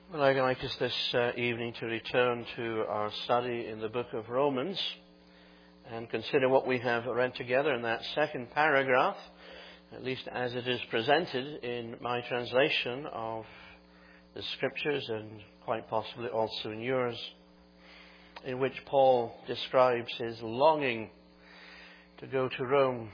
Well, I'd like us this evening to return to our study in the book of Romans and consider what we have read together in that second paragraph, at least as it is presented in my translation of the Scriptures and quite possibly also in yours, in which Paul describes his longing to go to Rome.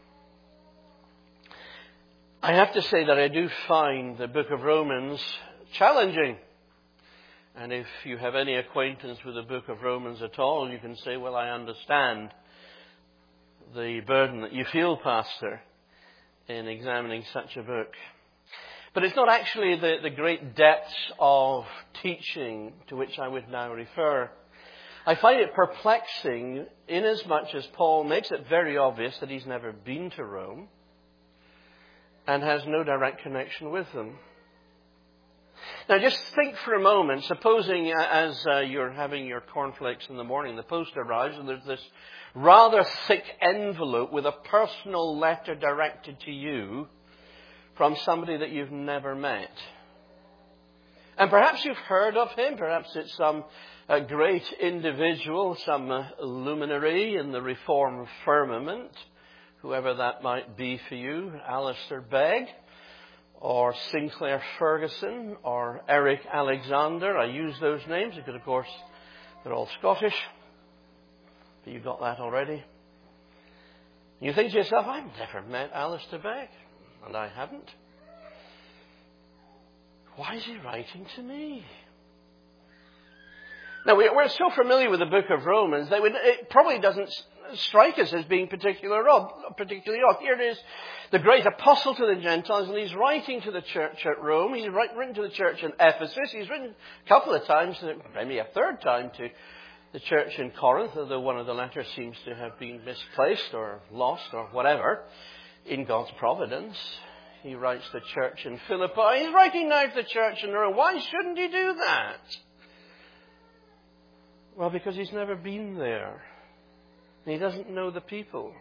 I have to say that I do find the book of Romans challenging. And if you have any acquaintance with the book of Romans at all, you can say, well, I understand the burden that you feel, Pastor, in examining such a book. But it's not actually the great depths of teaching to which I would now refer. I find it perplexing inasmuch as Paul makes it very obvious that he's never been to Rome and has no direct connection with them. Now just think for a moment, supposing as you're having your cornflakes in the morning, the post arrives and there's this rather thick envelope with a personal letter directed to you from somebody that you've never met. And perhaps you've heard of him, perhaps it's some great individual, some luminary in the Reformed firmament, whoever that might be for you, Alistair Begg, or Sinclair Ferguson, or Eric Alexander. I use those names because, of course, they're all Scottish. But you've got that already. You think to yourself, I've never met Alistair Begg. And I haven't. Why is he writing to me? Now, we're so familiar with the book of Romans that it probably doesn't strike us as being particularly odd. Here it is, the great apostle to the Gentiles, and he's writing to the church at Rome. He's written to the church in Ephesus. He's written a couple of times, maybe a third time, to the church in Corinth, although one of the letters seems to have been misplaced or lost or whatever in God's providence. He writes to the church in Philippi. He's writing now to the church in Rome. Why shouldn't he do that? Well, because he's never been there. He doesn't know the people.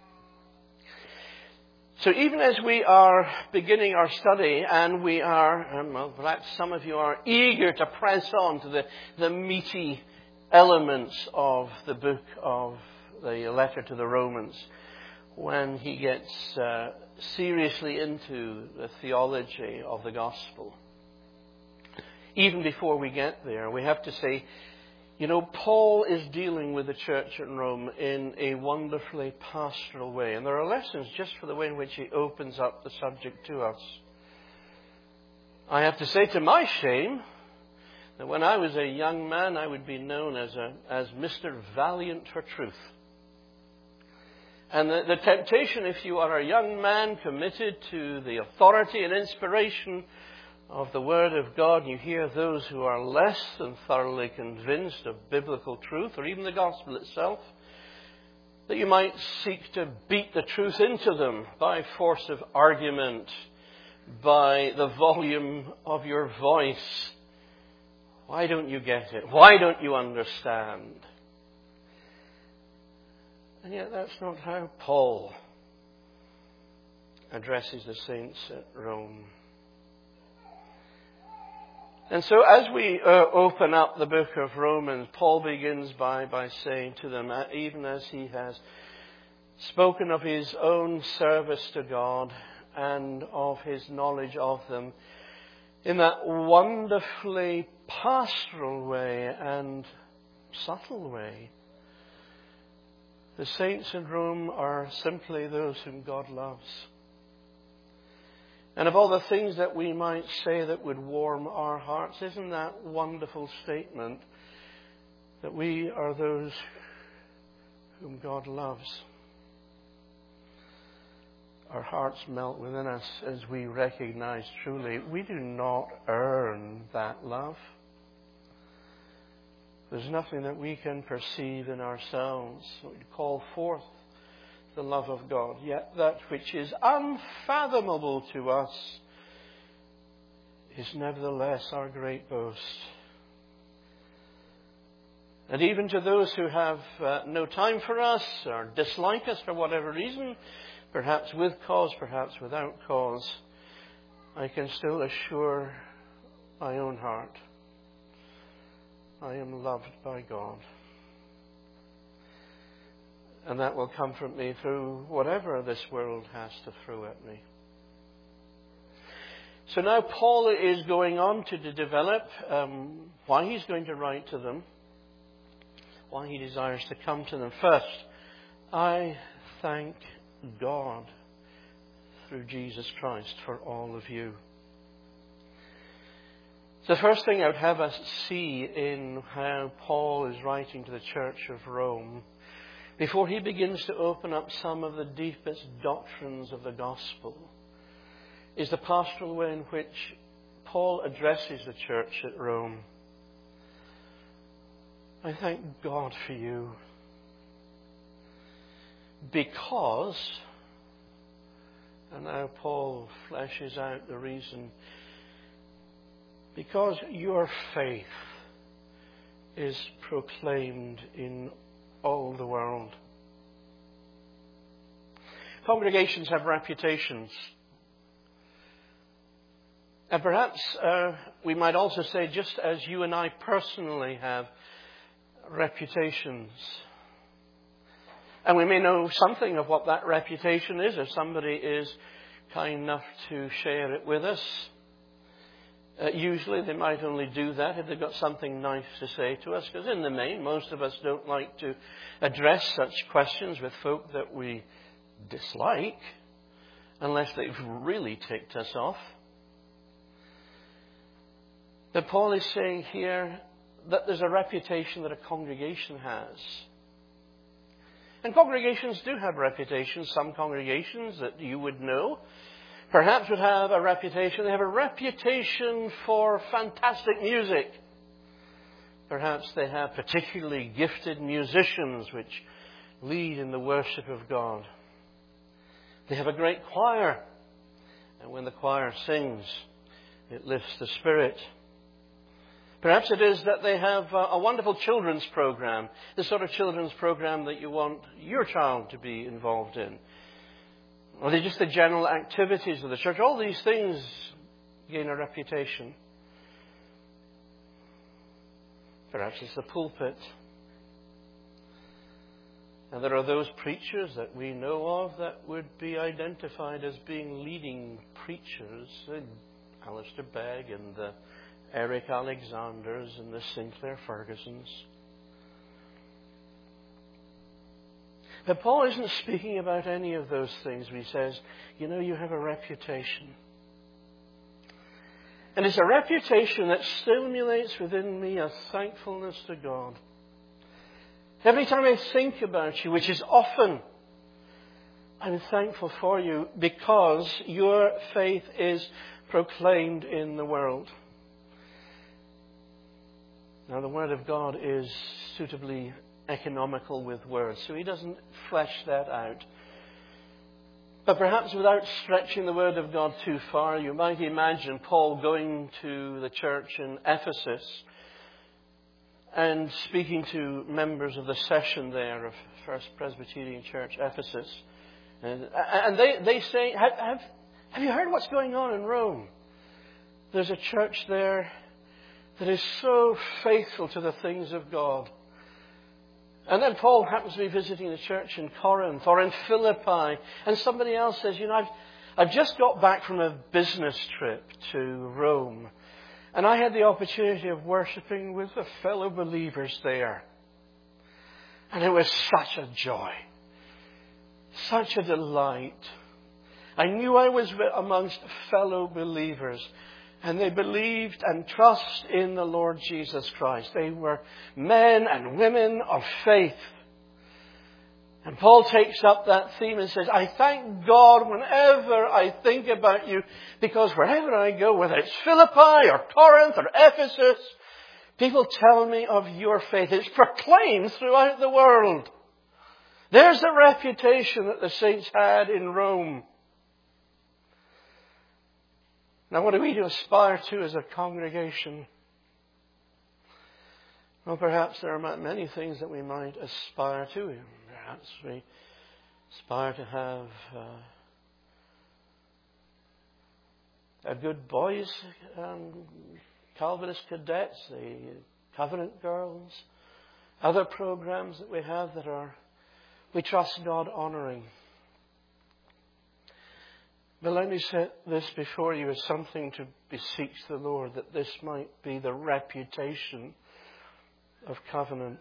So even as we are beginning our study, and we are, well, perhaps some of you are eager to press on to the meaty elements of the book of the letter to the Romans, when he gets seriously into the theology of the gospel. Even before we get there, we have to say, you know, Paul is dealing with the church in Rome in a wonderfully pastoral way. And there are lessons just for the way in which he opens up the subject to us. I have to say, to my shame, that when I was a young man, I would be known as Mr. Valiant for Truth. And the temptation, if you are a young man committed to the authority and inspiration of the Word of God, and you hear those who are less than thoroughly convinced of biblical truth, or even the gospel itself, that you might seek to beat the truth into them by force of argument, by the volume of your voice. Why don't you get it? Why don't you understand? And yet that's not how Paul addresses the saints at Rome. And so as we open up the book of Romans, Paul begins by saying to them, even as he has spoken of his own service to God and of his knowledge of them, in that wonderfully pastoral way and subtle way, the saints in Rome are simply those whom God loves. And of all the things that we might say that would warm our hearts, isn't that wonderful statement that we are those whom God loves? Our hearts melt within us as we recognize truly we do not earn that love. There's nothing that we can perceive in ourselves that would call forth the love of God. Yet that which is unfathomable to us is nevertheless our great boast. And even to those who have no time for us or dislike us for whatever reason, perhaps with cause, perhaps without cause, I can still assure my own heart, I am loved by God. And that will comfort me through whatever this world has to throw at me. So now Paul is going on to develop why he's going to write to them, why he desires to come to them. First, I thank God through Jesus Christ for all of you. The first thing I would have us see in how Paul is writing to the church of Rome, before he begins to open up some of the deepest doctrines of the gospel, is the pastoral way in which Paul addresses the church at Rome. I thank God for you because, and now Paul fleshes out the reason, because your faith is proclaimed in all the world. Congregations have reputations. And perhaps we might also say, just as you and I personally have reputations. And we may know something of what that reputation is if somebody is kind enough to share it with us. Usually they might only do that if they've got something nice to say to us, because in the main, most of us don't like to address such questions with folk that we dislike, unless they've really ticked us off. But Paul is saying here that there's a reputation that a congregation has. And congregations do have reputations. Some congregations that you would know perhaps would have a reputation. They have a reputation for fantastic music. Perhaps they have particularly gifted musicians which lead in the worship of God. They have a great choir. And when the choir sings, it lifts the spirit. Perhaps it is that they have a wonderful children's program, the sort of children's program that you want your child to be involved in. Or they're just the general activities of the church. All these things gain a reputation. Perhaps it's the pulpit. And there are those preachers that we know of that would be identified as being leading preachers. Alistair Begg and the Eric Alexanders and the Sinclair Fergusons. But Paul isn't speaking about any of those things when he says, you know, you have a reputation. And it's a reputation that stimulates within me a thankfulness to God. Every time I think about you, which is often, I'm thankful for you because your faith is proclaimed in the world. Now, the Word of God is suitably economical with words, so he doesn't flesh that out. But perhaps without stretching the Word of God too far, you might imagine Paul going to the church in Ephesus and speaking to members of the session there of First Presbyterian Church, Ephesus. And they say, have you heard what's going on in Rome? There's a church there that is so faithful to the things of God. And then Paul happens to be visiting the church in Corinth or in Philippi. And somebody else says, you know, I've just got back from a business trip to Rome. And I had the opportunity of worshipping with the fellow believers there. And it was such a joy. Such a delight. I knew I was amongst fellow believers. And they believed and trust in the Lord Jesus Christ. They were men and women of faith. And Paul takes up that theme and says, I thank God whenever I think about you, because wherever I go, whether it's Philippi or Corinth or Ephesus, people tell me of your faith. It's proclaimed throughout the world. There's the reputation that the saints had in Rome. Now, what are we to aspire to as a congregation? Well, perhaps there are many things that we might aspire to. Perhaps we aspire to have a good boys Calvinist cadets, the Covenant girls, other programs that we have that are, we trust God, honouring. But let me set this before you as something to beseech the Lord, that this might be the reputation of Covenant.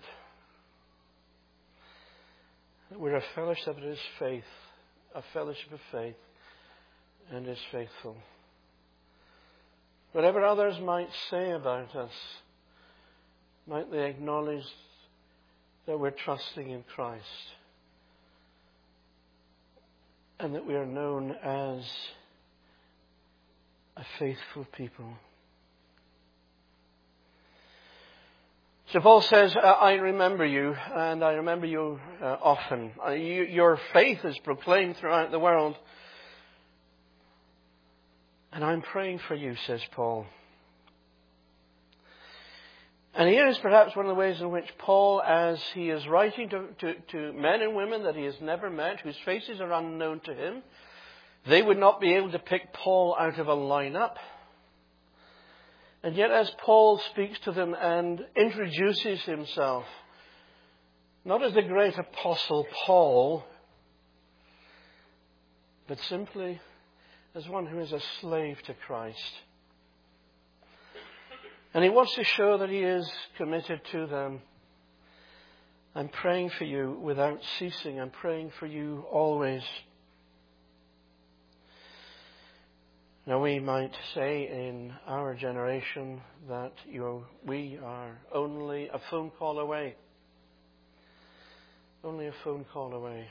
That we're a fellowship that is faith, a fellowship of faith, and is faithful. Whatever others might say about us, might they acknowledge that we're trusting in Christ, and that we are known as a faithful people. So Paul says, I remember you, and I remember you often. Your faith is proclaimed throughout the world. And I'm praying for you, says Paul. And here is perhaps one of the ways in which Paul, as he is writing to men and women that he has never met, whose faces are unknown to him, they would not be able to pick Paul out of a lineup. And yet as Paul speaks to them and introduces himself, not as the great apostle Paul, but simply as one who is a slave to Christ. And he wants to show that he is committed to them. I'm praying for you without ceasing. I'm praying for you always. Now we might say in our generation that we are only a phone call away. Only a phone call away.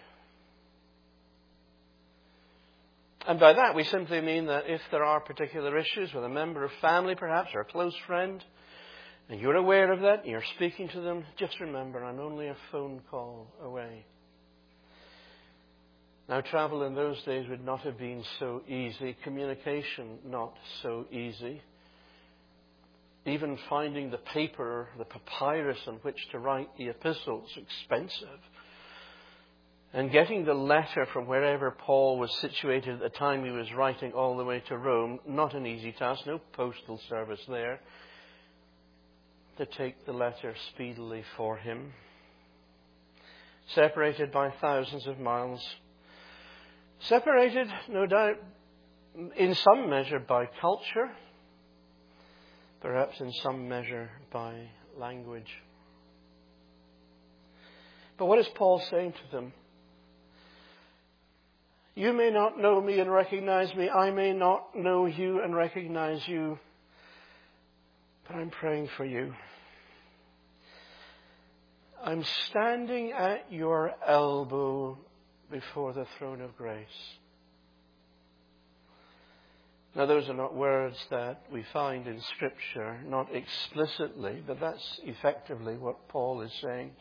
And by that we simply mean that if there are particular issues with a member of family perhaps, or a close friend, and you're aware of that, and you're speaking to them, just remember, I'm only a phone call away. Now, travel in those days would not have been so easy. Communication, not so easy. Even finding the paper, the papyrus on which to write the epistles, expensive. And getting the letter from wherever Paul was situated at the time he was writing all the way to Rome, not an easy task, no postal service there, to take the letter speedily for him. Separated by thousands of miles. Separated, no doubt, in some measure by culture, perhaps in some measure by language. But what is Paul saying to them? You may not know me and recognize me. I may not know you and recognize you. But I'm praying for you. I'm standing at your elbow before the throne of grace. Now, those are not words that we find in Scripture, not explicitly, but that's effectively what Paul is saying.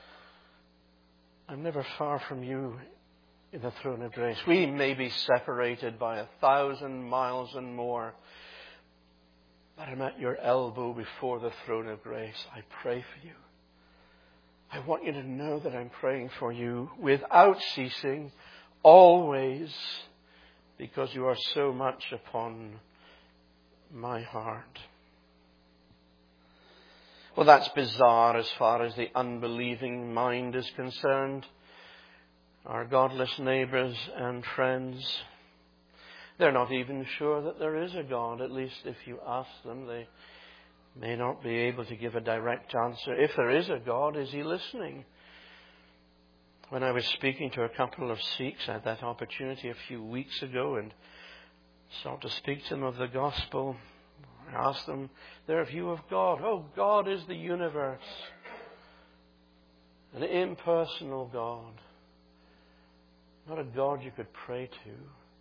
I'm never far from you in the throne of grace. We may be separated by 1,000 miles and more, but I'm at your elbow before the throne of grace. I pray for you. I want you to know that I'm praying for you without ceasing, always, because you are so much upon my heart. Well, that's bizarre as far as the unbelieving mind is concerned. Our godless neighbours and friends, they're not even sure that there is a God. At least if you ask them, they may not be able to give a direct answer. If there is a God, is he listening? When I was speaking to a couple of Sikhs, I had that opportunity a few weeks ago and sought to speak to them of the gospel. I asked them their view of God. Oh, God is the universe. An impersonal God. Not a God you could pray to.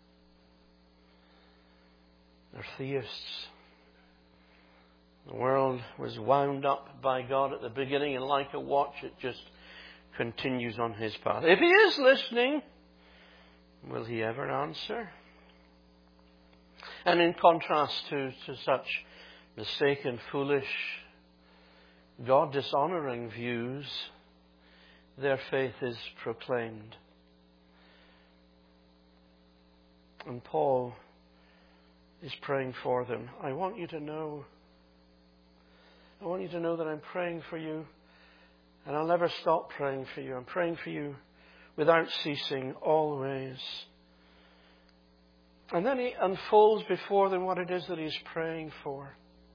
They're theists. The world was wound up by God at the beginning, and like a watch, it just continues on his path. If he is listening, will he ever answer? And in contrast to such mistaken, foolish, God-dishonoring views, their faith is proclaimed. And Paul is praying for them. I want you to know I want you to know that I'm praying for you, and I'll never stop praying for you. I'm praying for you without ceasing, always. And then he unfolds before them what it is that he's praying for.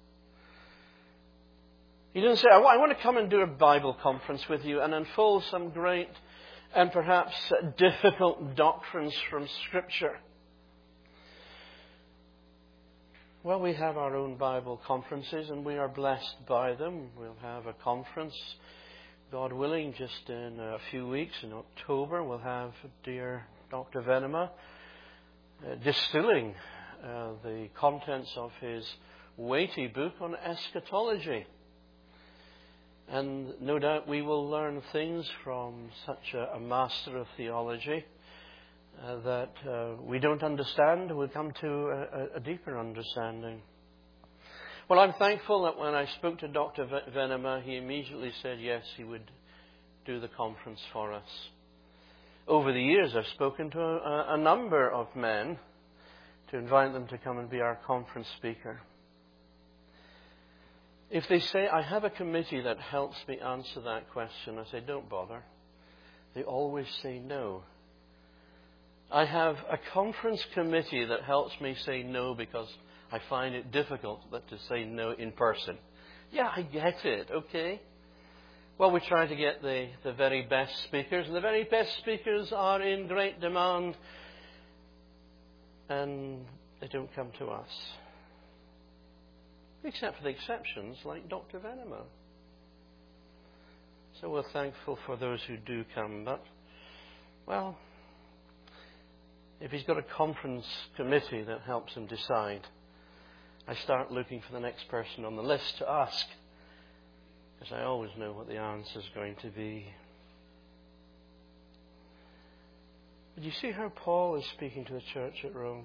He didn't say, I want to come and do a Bible conference with you and unfold some great and perhaps difficult doctrines from Scripture. Well, we have our own Bible conferences and we are blessed by them. We'll have a conference, God willing, just in a few weeks in October. We'll have dear Dr. Venema distilling the contents of his weighty book on eschatology. And no doubt we will learn things from such a master of theology that we don't understand. We'll come to a deeper understanding. Well, I'm thankful that when I spoke to Dr. Venema, he immediately said yes, he would do the conference for us. Over the years, I've spoken to a number of men to invite them to come and be our conference speaker. If they say, I have a committee that helps me answer that question, I say, don't bother. They always say no. I have a conference committee that helps me say no because I find it difficult to say no in person. Yeah, I get it, okay. Well, we try to get the very best speakers, and the very best speakers are in great demand, and they don't come to us. Except for the exceptions, like Dr. Venema. So we're thankful for those who do come. But, well, if he's got a conference committee that helps him decide, I start looking for the next person on the list to ask, because I always know what the answer is going to be. But you see how Paul is speaking to the church at Rome?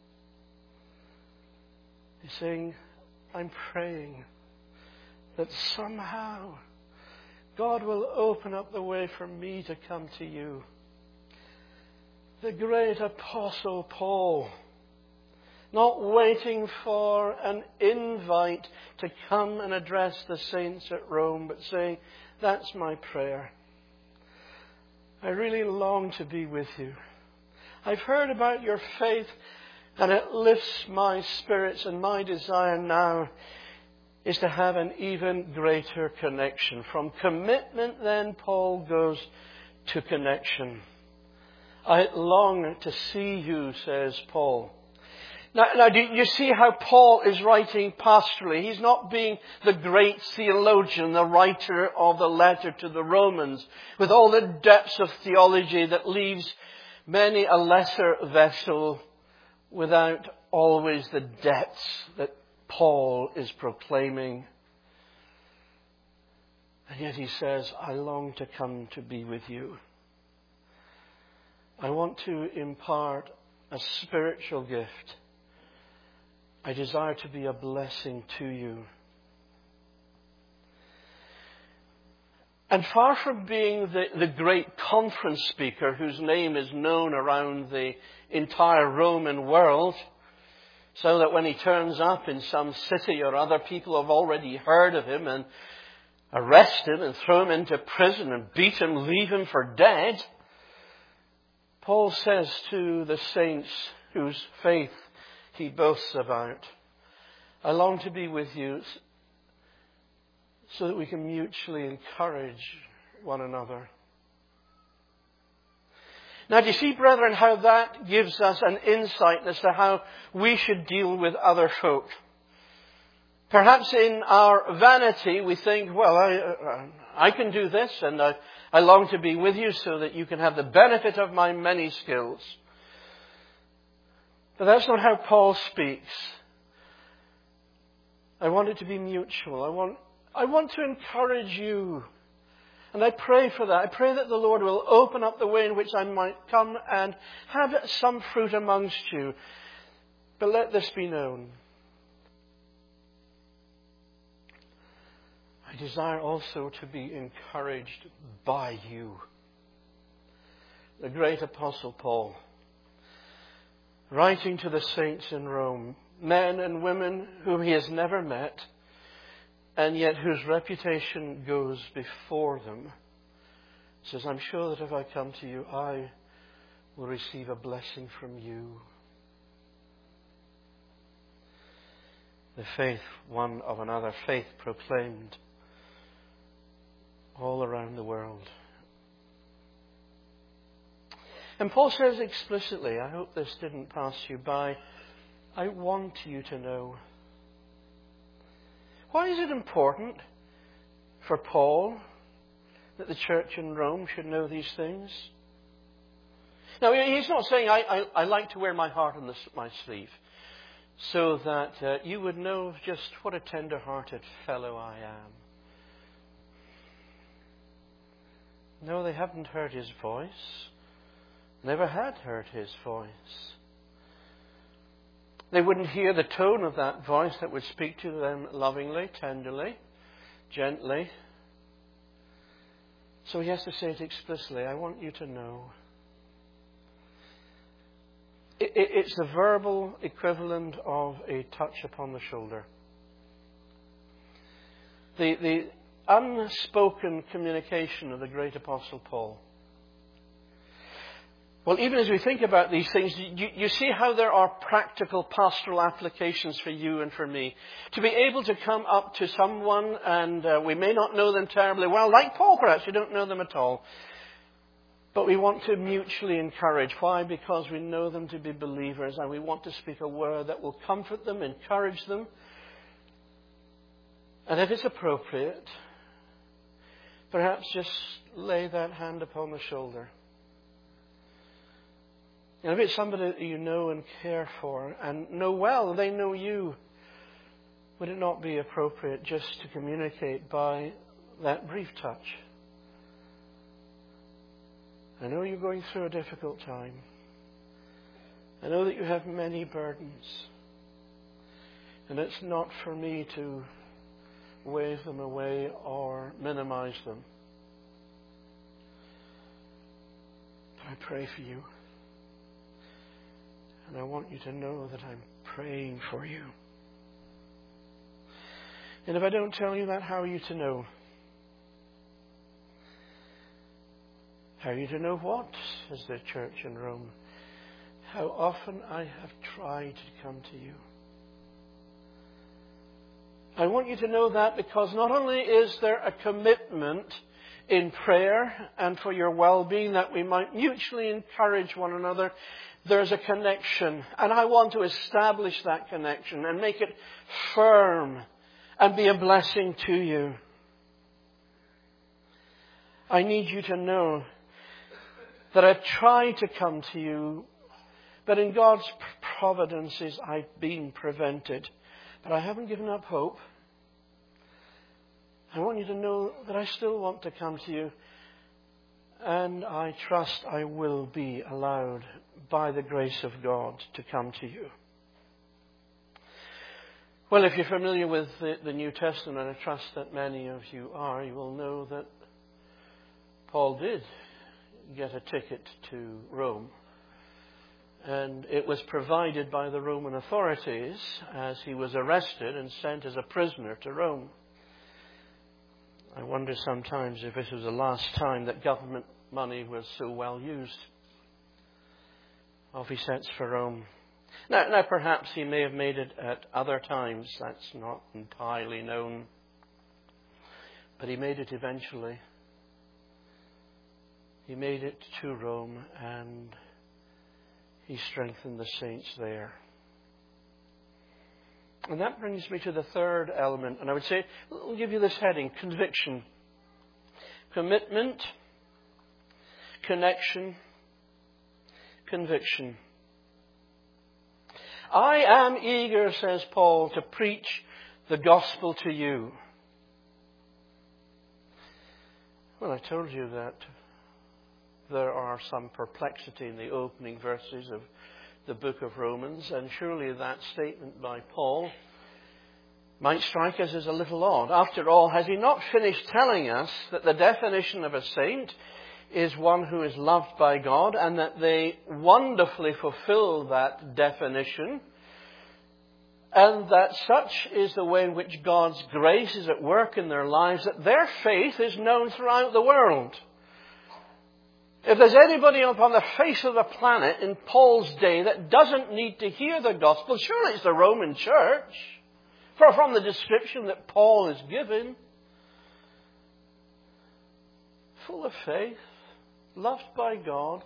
He's saying, I'm praying that somehow God will open up the way for me to come to you. The great Apostle Paul, not waiting for an invite to come and address the saints at Rome, but saying, that's my prayer. I really long to be with you. I've heard about your faith, and it lifts my spirits, and my desire now is to have an even greater connection. From commitment, then, Paul goes to connection. I long to see you, says Paul. Now, do you see how Paul is writing pastorally? He's not being the great theologian, the writer of the letter to the Romans, with all the depths of theology that leaves many a lesser vessel without always the depths that Paul is proclaiming. And yet he says, I long to come to be with you. I want to impart a spiritual gift. I desire to be a blessing to you. And far from being the great conference speaker whose name is known around the entire Roman world, so that when he turns up in some city or other, people have already heard of him and arrest him and throw him into prison and beat him, leave him for dead, Paul says to the saints whose faith he boasts about, I long to be with you so that we can mutually encourage one another. Now, do you see, brethren, how that gives us an insight as to how we should deal with other folk? Perhaps in our vanity we think, well, I can do this, and I long to be with you so that you can have the benefit of my many skills. But that's not how Paul speaks. I want it to be mutual. I want to encourage you. And I pray for that. I pray that the Lord will open up the way in which I might come and have some fruit amongst you. But let this be known. I desire also to be encouraged by you. The great Apostle Paul, writing to the saints in Rome, men and women whom he has never met, and yet whose reputation goes before them, says, I'm sure that if I come to you, I will receive a blessing from you. The faith one of another, faith proclaimed all around the world. And Paul says explicitly, I hope this didn't pass you by, I want you to know. Why is it important for Paul that the church in Rome should know these things? Now, he's not saying, I like to wear my heart on my sleeve, so that you would know just what a tender-hearted fellow I am. No, they haven't heard his voice. Never had heard his voice. They wouldn't hear the tone of that voice that would speak to them lovingly, tenderly, gently. So he has to say it explicitly, I want you to know. It's the verbal equivalent of a touch upon the shoulder. The unspoken communication of the great Apostle Paul. Well, even as we think about these things, you see how there are practical pastoral applications for you and for me. To be able to come up to someone, and we may not know them terribly well, like Paul perhaps, we don't know them at all. But we want to mutually encourage. Why? Because we know them to be believers, and we want to speak a word that will comfort them, encourage them. And if it's appropriate, perhaps just lay that hand upon the shoulder. And if it's somebody that you know and care for and know well, they know you, would it not be appropriate just to communicate by that brief touch? I know you're going through a difficult time. I know that you have many burdens. And it's not for me to wave them away or minimize them. But I pray for you. And I want you to know that I'm praying for you. And if I don't tell you that, how are you to know? How are you to know what? Says the church in Rome. How often I have tried to come to you. I want you to know that because not only is there a commitment in prayer and for your well-being that we might mutually encourage one another, there's a connection. And I want to establish that connection and make it firm and be a blessing to you. I need you to know that I've tried to come to you, but in God's providences I've been prevented. But I haven't given up hope. I want you to know that I still want to come to you. And I trust I will be allowed by the grace of God to come to you. Well, if you're familiar with the New Testament, I trust that many of you are, you will know that Paul did get a ticket to Rome. And it was provided by the Roman authorities as he was arrested and sent as a prisoner to Rome. I wonder sometimes if this was the last time that government money was so well used. Off he sets for Rome. Now perhaps he may have made it at other times. That's not entirely known. But he made it eventually. He made it to Rome and he strengthened the saints there. And that brings me to the third element. And I would say, I'll give you this heading, conviction. Commitment, connection, conviction. I am eager, says Paul, to preach the gospel to you. Well, I told you that there are some perplexity in the opening verses of the book of Romans, and surely that statement by Paul might strike us as a little odd. After all, has he not finished telling us that the definition of a saint is one who is loved by God, and that they wonderfully fulfill that definition And that such is the way in which God's grace is at work in their lives, that their faith is known throughout the world. If there's anybody upon the face of the planet in Paul's day that doesn't need to hear the gospel, surely it's the Roman church. For from the description that Paul is given, full of faith, loved by God,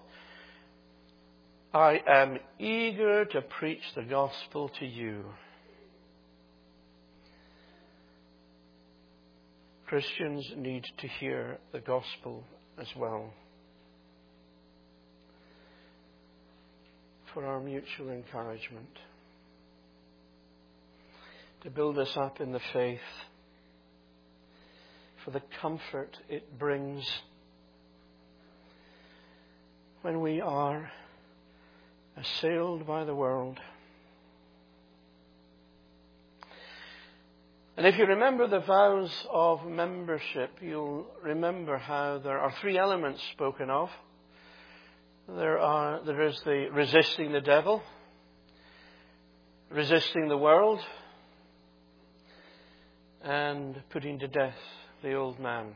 I am eager to preach the gospel to you. Christians need to hear the gospel as well, for our mutual encouragement, to build us up in the faith, for the comfort it brings when we are assailed by the world. And if you remember the vows of membership, you'll remember how there are three elements spoken of. There is the resisting the devil, resisting the world, and putting to death the old man.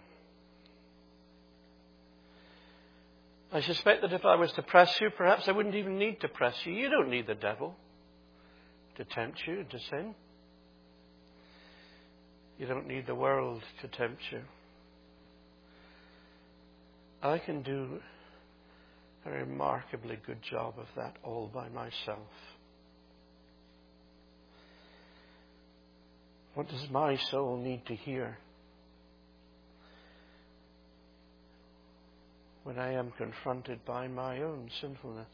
I suspect that if I was to press you, perhaps I wouldn't even need to press you. You don't need the devil to tempt you to sin. You don't need the world to tempt you. I can do a remarkably good job of that all by myself. What does my soul need to hear when I am confronted by my own sinfulness?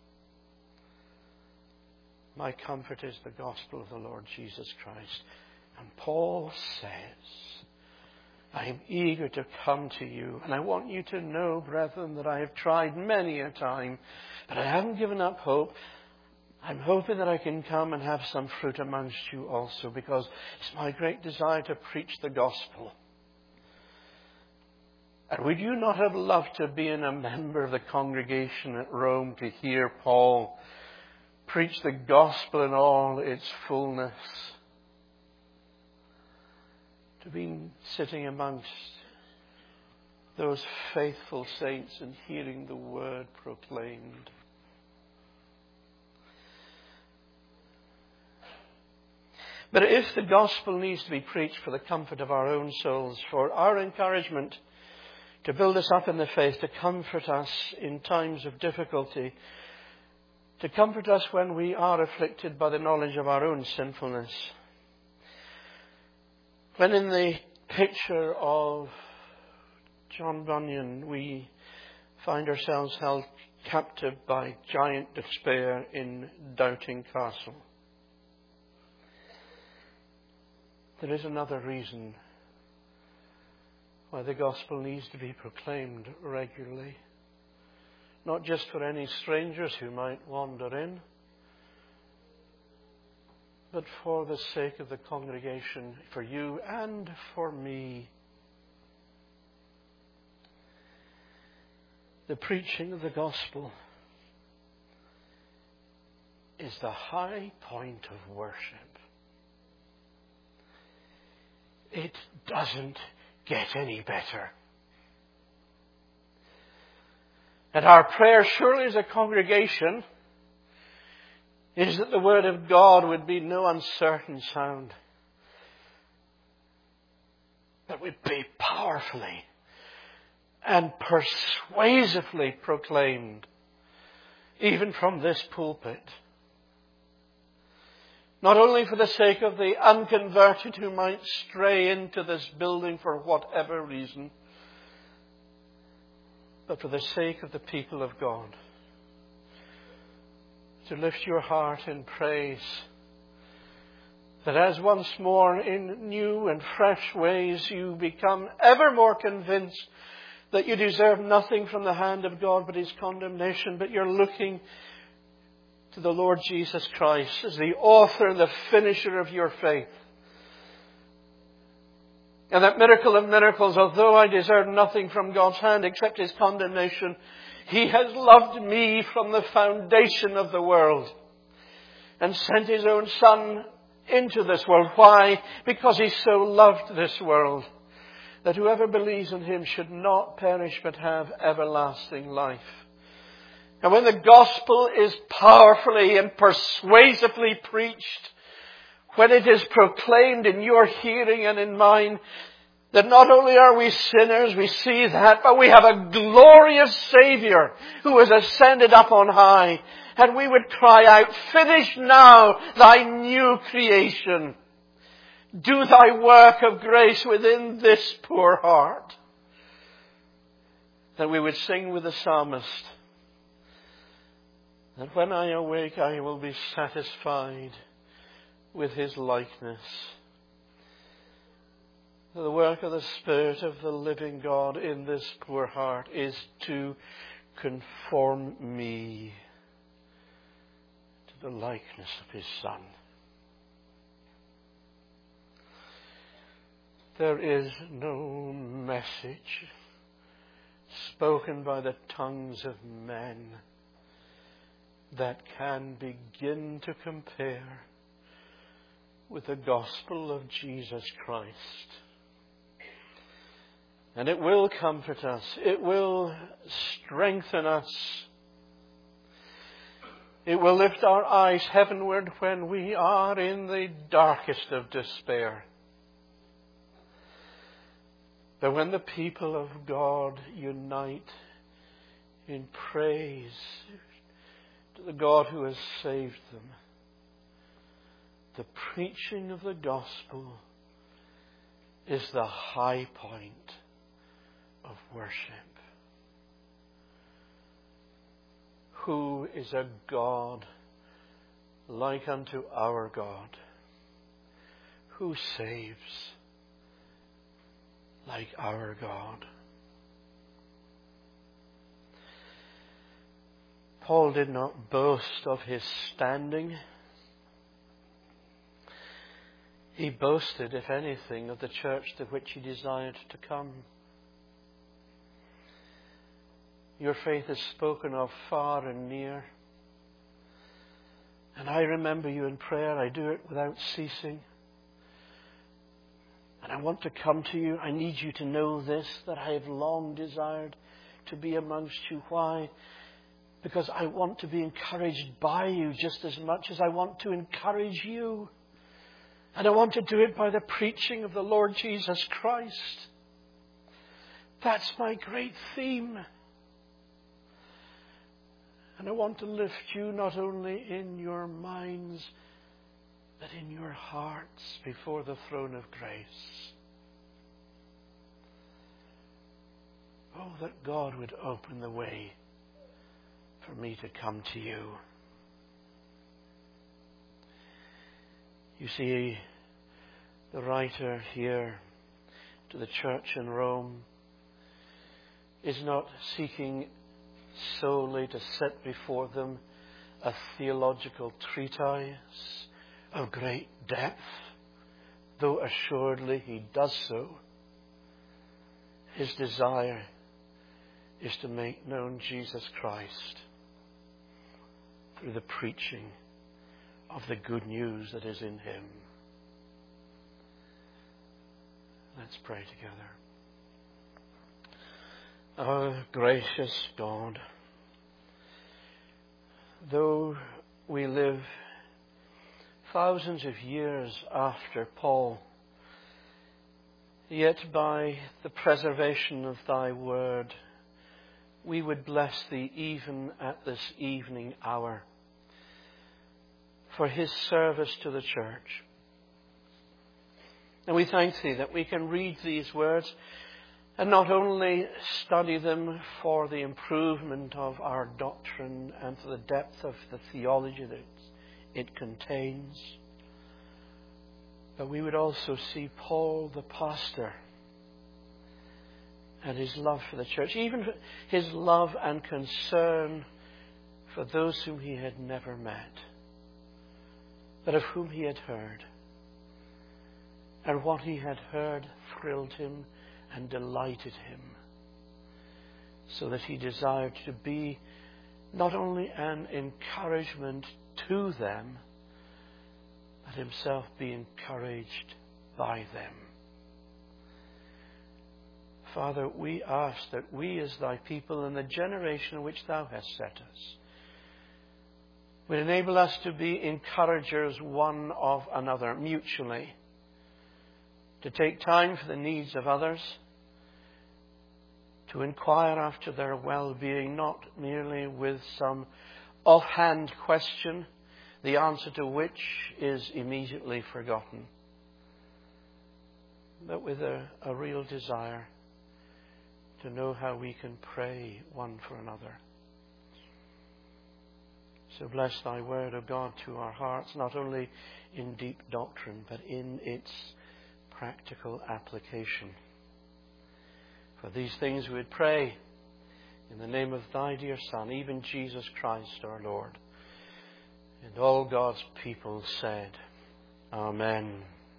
My comfort is the gospel of the Lord Jesus Christ. And Paul says, I am eager to come to you, and I want you to know, brethren, that I have tried many a time, but I haven't given up hope. I'm hoping that I can come and have some fruit amongst you also, because it's my great desire to preach the gospel. And would you not have loved to have been a member of the congregation at Rome to hear Paul preach the gospel in all its fullness? To be sitting amongst those faithful saints and hearing the word proclaimed. But if the gospel needs to be preached for the comfort of our own souls, for our encouragement, to build us up in the faith, to comfort us in times of difficulty, to comfort us when we are afflicted by the knowledge of our own sinfulness, when in the picture of John Bunyan we find ourselves held captive by giant despair in Doubting Castle, there is another reason why the gospel needs to be proclaimed regularly. Not just for any strangers who might wander in, but for the sake of the congregation, for you and for me. The preaching of the gospel is the high point of worship. It doesn't get any better. And our prayer, surely as a congregation, is that the word of God would be no uncertain sound, but would be powerfully and persuasively proclaimed, even from this pulpit. Not only for the sake of the unconverted who might stray into this building for whatever reason, but for the sake of the people of God. To lift your heart in praise, that as once more in new and fresh ways you become ever more convinced that you deserve nothing from the hand of God but His condemnation, but you're looking to the Lord Jesus Christ as the author and the finisher of your faith. And that miracle of miracles, although I deserve nothing from God's hand except His condemnation, He has loved me from the foundation of the world and sent His own Son, into this world. Why? Because he so loved this world, that whoever believes in him should not perish but have everlasting life. And when the gospel is powerfully and persuasively preached, when it is proclaimed in your hearing and in mine, that not only are we sinners, we see that, but we have a glorious Savior who has ascended up on high. And we would cry out, finish now thy new creation. Do thy work of grace within this poor heart. That we would sing with the psalmist, that when I awake I will be satisfied with his likeness. The work of the Spirit of the living God in this poor heart is to conform me to the likeness of his Son. There is no message spoken by the tongues of men that can begin to compare with the gospel of Jesus Christ. And it will comfort us. It will strengthen us. It will lift our eyes heavenward when we are in the darkest of despair. But when the people of God unite in praise to the God who has saved them, the preaching of the gospel is the high point of worship. Who is a God like unto our God, who saves like our God? Paul did not boast of his standing. He boasted, if anything, of the church to which he desired to come. Your faith is spoken of far and near. And I remember you in prayer. I do it without ceasing. And I want to come to you. I need you to know this, that I have long desired to be amongst you. Why? Because I want to be encouraged by you just as much as I want to encourage you. And I want to do it by the preaching of the Lord Jesus Christ. That's my great theme. And I want to lift you not only in your minds, but in your hearts before the throne of grace. Oh, that God would open the way for me to come to you. You see, the writer here to the church in Rome is not seeking solely to set before them a theological treatise of great depth, though assuredly he does so. His desire is to make known Jesus Christ through the preaching of the good news that is in him. Let's pray together. Our gracious God, though we live thousands of years after Paul, yet by the preservation of thy word, we would bless thee even at this evening hour for his service to the church. And we thank thee that we can read these words and not only study them for the improvement of our doctrine and for the depth of the theology that it contains, but we would also see Paul the pastor and his love for the church, even his love and concern for those whom he had never met, but of whom he had heard. And what he had heard thrilled him and delighted him, so that he desired to be not only an encouragement to them, and himself be encouraged by them. Father, we ask that we as thy people in the generation in which thou hast set us would enable us to be encouragers one of another mutually, to take time for the needs of others, to inquire after their well-being, not merely with some offhand question, the answer to which is immediately forgotten, but with a real desire to know how we can pray one for another. So bless thy word, O God, to our hearts, not only in deep doctrine, but in its practical application. For these things we would pray in the name of thy dear Son, even Jesus Christ our Lord. And all God's people said, Amen.